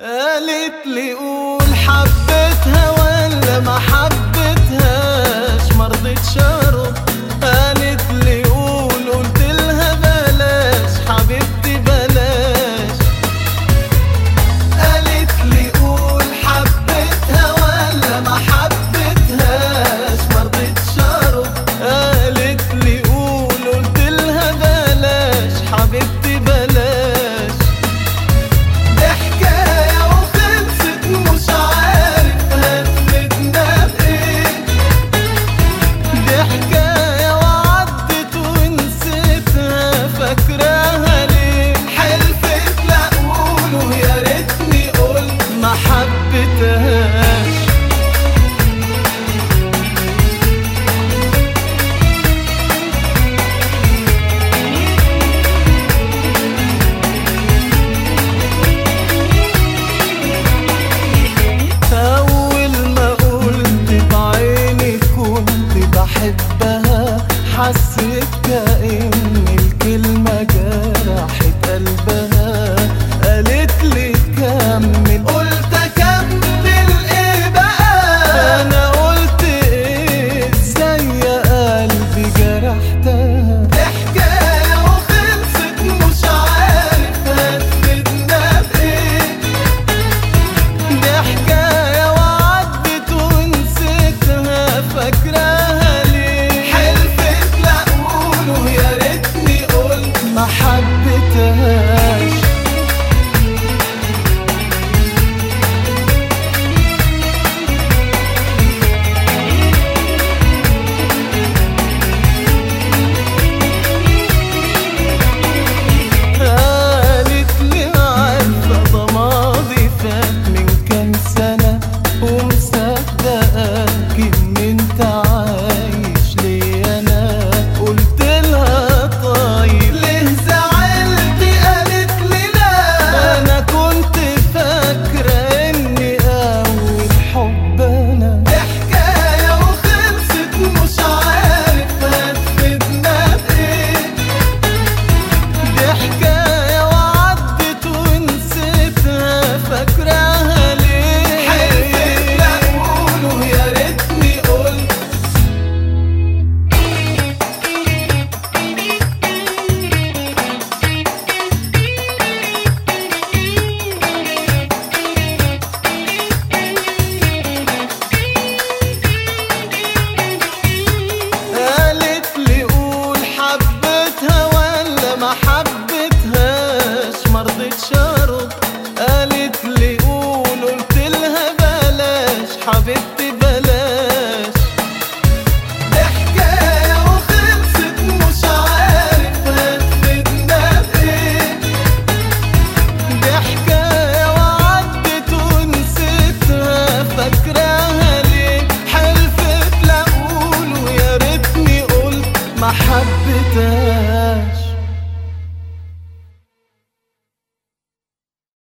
قالت لي قول حبيتها ولا ما حبيتهاش، مرضتش ارد. قالت لي قول، قلت لها بلاش حبيبتي بلاش. قالت لي قول حبيتها ولا ما حبيتهاش، مرضتش ارد. قالت لي قول، قلت لها بلاش حبيبتي بلاش. حسيت كأن الكلمة جرحت قلبها. قالت لي كمل، قلت أكمل إيه بقى؟ أنا قلت إيه إزاي يا قلبي جرحتها؟ دي حكاية وخلصت مش عارف هتفيدنا بإيه. دي حكاية وعدت ونسيتها، فاكراها ما حبيتهاش. قالت لي عارفة ده ماضي فات من كام سنة، ومصدقاك إن أنت عايش لي أنا. قلت لها طيب ما حبيتهاش، مرضتش ارد. قالت لي قول، قلت لها بلاش حبيبتي بلاش. دي حكاية وخلصت مش عارف هتفيدنا بإيه. دي حكاية وعدت ونسيتها، فاكراها ليه؟ حلفت لا اقول ويا ريتني قلت ما حبيتهاش.